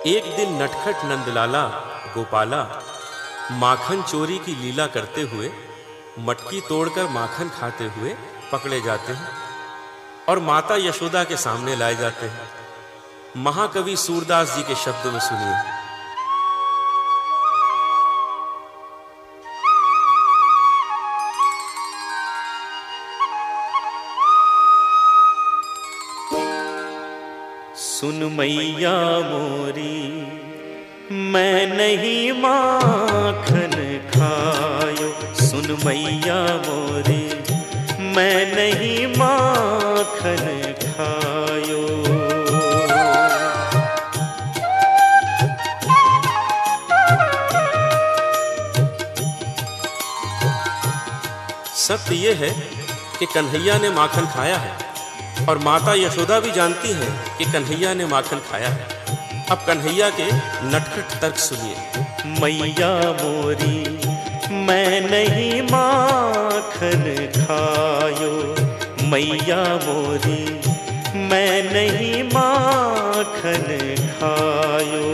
एक दिन नटखट नंदलाला गोपाला माखन चोरी की लीला करते हुए मटकी तोड़कर माखन खाते हुए पकड़े जाते हैं और माता यशोदा के सामने लाए जाते हैं। महाकवि सूरदास जी के शब्द में सुनिए। सुन मैया मोरी मैं नहीं माखन खायो, सुन मैया मोरी मैं नहीं माखन खायो। सत्य ये है कि कन्हैया ने माखन खाया है और माता यशोदा भी जानती है कि कन्हैया ने माखन खाया है। अब कन्हैया के नटखट तर्क सुनिए। मैया मोरी मैं नहीं माखन खायो, मैया मोरी मैं नहीं माखन खायो।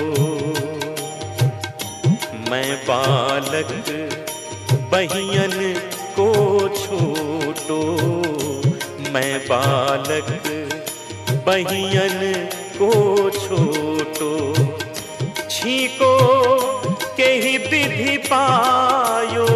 मैं बालक बहियन को छोटो, मैं बालक बहियन को छोटो। छीको के ही विधि पायो,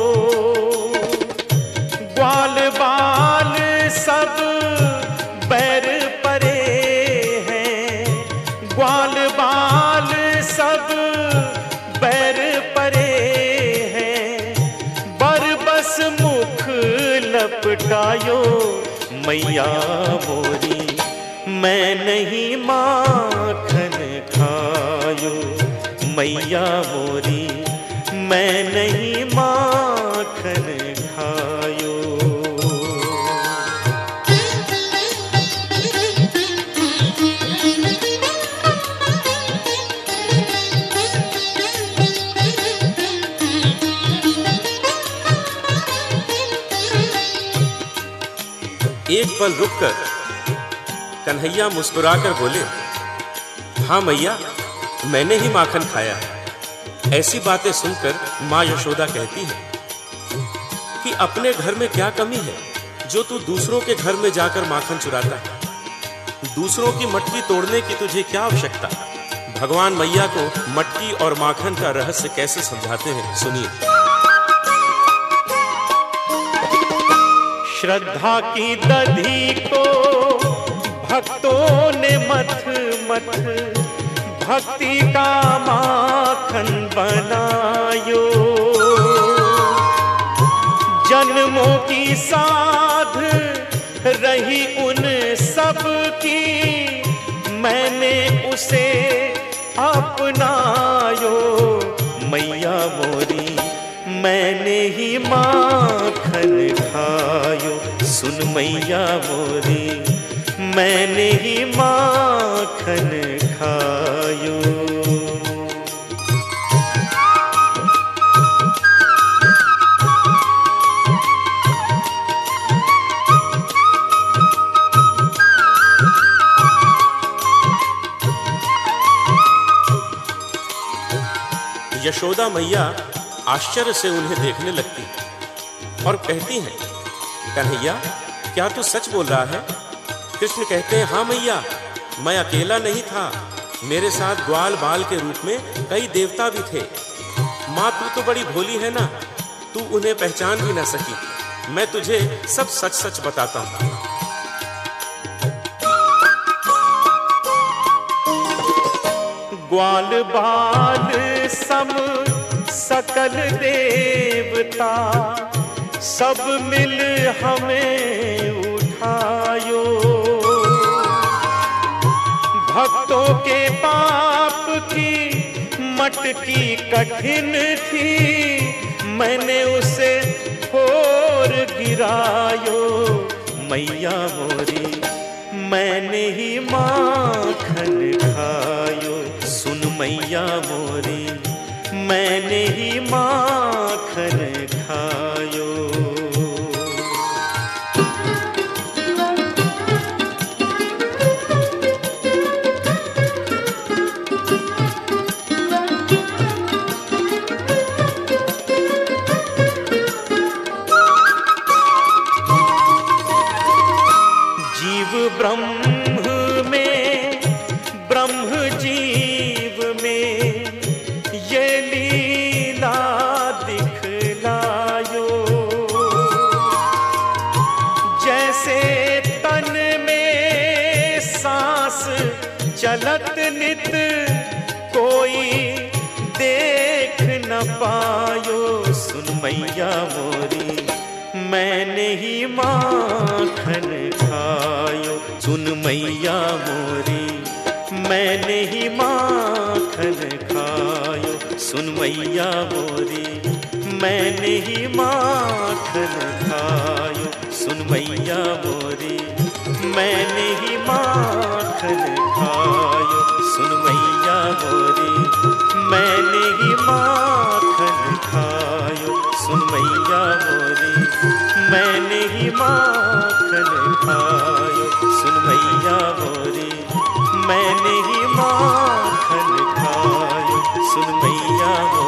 ग्वाल बाल सब बैर परे हैं, ग्वाल बाल सब बैर परे हैं। बरबस मुख लपटायो, मैया मोरी मैं नहीं माखन खायो, मैया मोरी मैं नहीं माखन खायो। एक पल रुककर कन्हैया मुस्कुराकर बोले, हाँ मैया मैंने ही माखन खाया है। ऐसी बातें सुनकर माँ यशोदा कहती है कि अपने घर में क्या कमी है जो तू दूसरों के घर में जाकर माखन चुराता है। दूसरों की मटकी तोड़ने की तुझे क्या आवश्यकता। भगवान मैया को मटकी और माखन का रहस्य कैसे समझाते हैं, सुनिए। श्रद्धा की दधी को भक्तों ने मथ मथ भक्ति का माखन बनायो। जन्मों की साध रही उन सब की, मैंने उसे अपनायो। मैया मोरी मैंने ही माखन खायो, सुन मैया मोरी मैंने ही माखन खायो। यशोदा मैया आश्चर्य से उन्हें देखने लगती और कहती हैं, कन्हैया क्या तू सच बोल रहा है। कृष्ण कहते हैं, हाँ मैया मैं अकेला नहीं था, मेरे साथ ग्वाल बाल के रूप में कई देवता भी थे। माँ तू तो बड़ी भोली है ना, तू उन्हें पहचान भी ना सकी। मैं तुझे सब सच सच बताता हूँ। ग्वाल बाल सम सकल देवता, सब मिल हमें उठायो। भक्तों के पाप की मटकी कठिन थी, मैंने उसे फोर गिरायो। मैया मोरी मैंने ही माखन खायो, सुन मैया मोरी मैंने ही माखन खायो। ब्रह्म में ब्रह्म जीव में ये लीला दिखलायो। जैसे तन में सांस चलत नित कोई देख न पायो। सुन मैया मोरी मैंने ही माखन खायो। सुन मैया मोरी मैंने ही माखन खायो। सुन मैया मोरी मैंने ही माखन खायो। सुन मैया मोरी मैंने ही माखन खायो। सुन मैया मोरी मैंने ही माखन खायो। सुन मैया मोरी मैंने ही माखन खायो। सुन मैया मोरी मैंने ही माखन खायो। सुन मैया